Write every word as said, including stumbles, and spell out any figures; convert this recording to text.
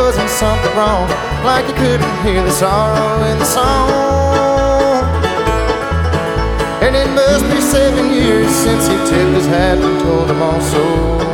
wasn't something wrong, like he couldn't hear the sorrow in the song. And it must be seven years since he tipped his hat and told them all so.